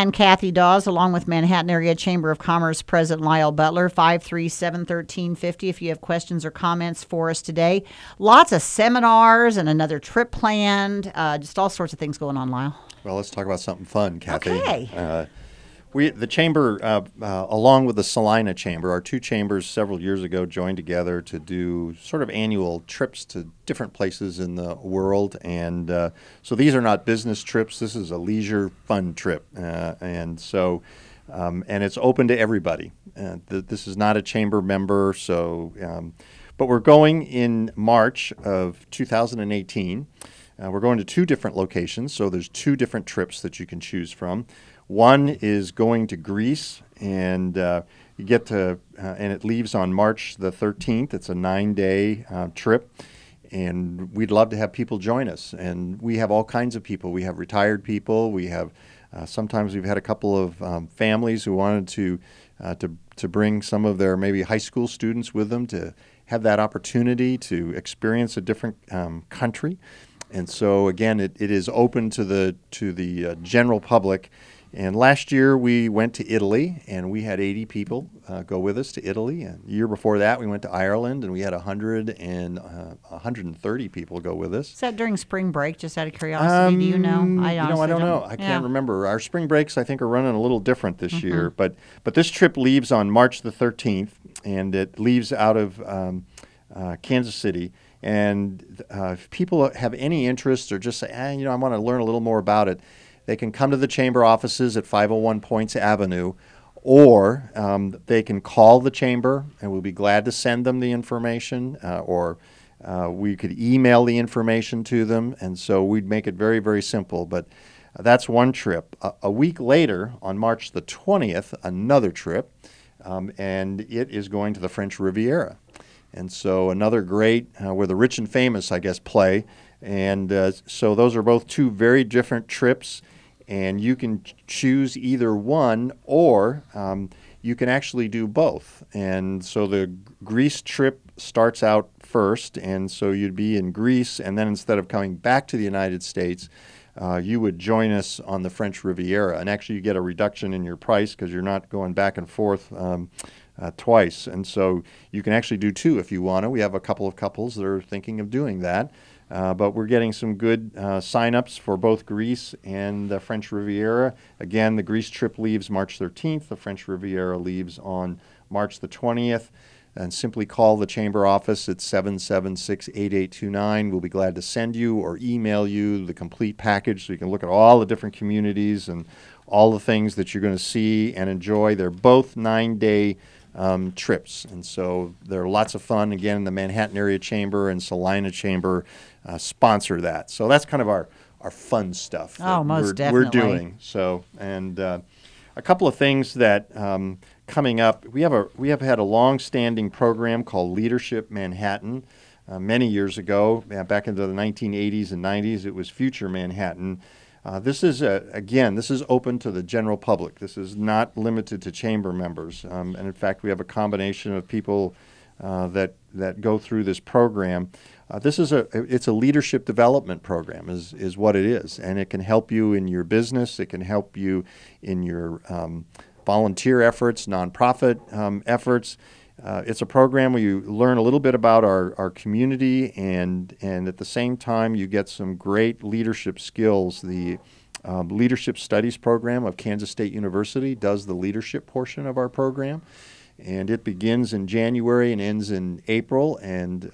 and Kathy Dawes, along with Manhattan Area Chamber of Commerce President Lyle Butler, 537-1350 if you have questions or comments for us today. Lots of seminars and another trip planned, just all sorts of things going on, Lyle. Well, let's talk about something fun, Kathy. Okay. The chamber, along with the Salina Chamber, our two chambers several years ago joined together to do sort of annual trips to different places in the world. And so these are not business trips. This is a leisure fun trip. And it's open to everybody. This is not a chamber member. But we're going in March of 2018. We're going to two different locations. So there's two different trips that you can choose from. One is going to Greece, and you get to, and it leaves on March the 13th. It's a 9-day trip, and we'd love to have people join us. And we have all kinds of people. We have retired people. We have sometimes we've had a couple of families who wanted to bring some of their maybe high school students with them to have that opportunity to experience a different country. And so again, it is open to the general public. And last year we went to Italy, and we had 80 people go with us to Italy. And the year before that, we went to Ireland, and we had 130 people go with us. Is that during spring break, just out of curiosity? Do you know? I don't know. I can't remember. Our spring breaks, I think, are running a little different this year. But this trip leaves on March the 13th, and it leaves out of Kansas City. And if people have any interest or just say, I want to learn a little more about it, they can come to the chamber offices at 501 Points Avenue, or they can call the chamber, and we'll be glad to send them the information, or we could email the information to them, and so we'd make it very, very simple. But that's one trip. A week later, on March the 20th, another trip, and it is going to the French Riviera. And so another great, where the rich and famous, I guess, play. And so those are both two very different trips. And you can choose either one, or you can actually do both. And so the Greece trip starts out first, and so you'd be in Greece, and then instead of coming back to the United States, you would join us on the French Riviera. And actually you get a reduction in your price because you're not going back and forth twice. And so you can actually do two if you want to. We have a couple of couples that are thinking of doing that. But we're getting some good sign-ups for both Greece and the French Riviera. Again, the Greece trip leaves March 13th. The French Riviera leaves on March the 20th. And simply call the chamber office at 776-8829. We'll be glad to send you or email you the complete package so you can look at all the different communities and all the things that you're going to see and enjoy. They're both 9-day trips, and so they're lots of fun. Again, the Manhattan Area Chamber and Salina Chamber sponsor that. So that's kind of our fun stuff that most we're definitely doing. So, and a couple of things that coming up. We have had a long-standing program called Leadership Manhattan. Many years ago, back into the 1980s and 90s, it was Future Manhattan. This is open to the general public. This is not limited to chamber members. And in fact, we have a combination of people that go through this program. It's a leadership development program is what it is. And it can help you in your business. It can help you in your volunteer efforts, nonprofit efforts. It's a program where you learn a little bit about our community, and at the same time you get some great leadership skills. The Leadership Studies program of Kansas State University does the leadership portion of our program, and it begins in January and ends in April. And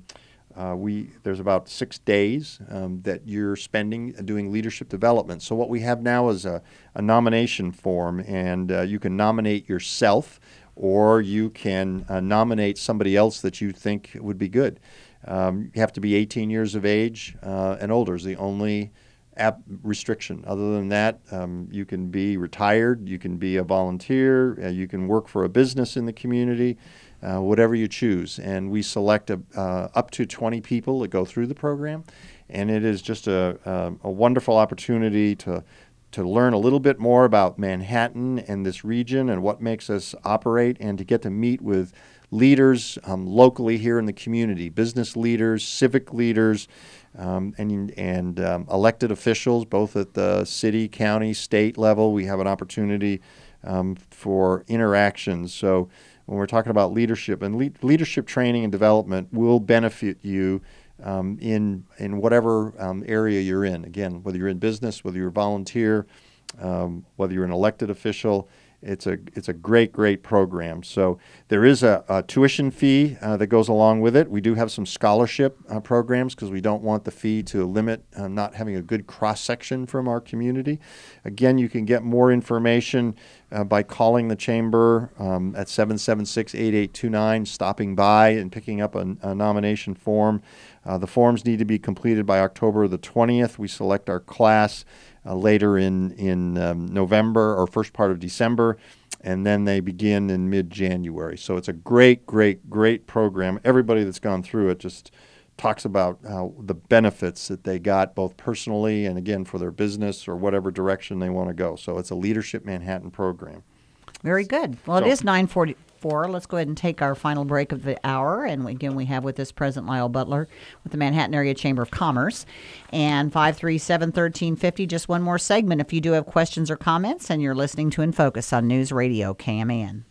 there's about 6 days that you're spending doing leadership development. So what we have now is a nomination form, and you can nominate yourself, or you can nominate somebody else that you think would be good. You have to be 18 years of age and older is the only restriction. Other than that, you can be retired, you can be a volunteer, you can work for a business in the community, whatever you choose. And we select up to 20 people that go through the program. And it is just a wonderful opportunity to learn a little bit more about Manhattan and this region and what makes us operate, and to get to meet with leaders locally here in the community, business leaders, civic leaders, and elected officials, both at the city, county, state level. We have an opportunity for interactions. So when we're talking about leadership, and leadership training and development will benefit you in whatever area you're in. Again, whether you're in business, whether you're a volunteer, whether you're an elected official, it's a great program. So there is a tuition fee that goes along with it. We do have some scholarship programs because we don't want the fee to limit not having a good cross-section from our community. Again, you can get more information by calling the Chamber at 776-8829, stopping by and picking up a nomination form. The forms need to be completed by October the 20th. We select our class later in November or first part of December, and then they begin in mid-January. So it's a great program. Everybody that's gone through it just talks about the benefits that they got both personally and, again, for their business or whatever direction they want to go. So it's a Leadership Manhattan program. Very good. Well, it is 9:44. Let's go ahead and take our final break of the hour. And again, we have with us President Lyle Butler with the Manhattan Area Chamber of Commerce. And 537-1350, just one more segment if you do have questions or comments, and you're listening to In Focus on News Radio KMAN.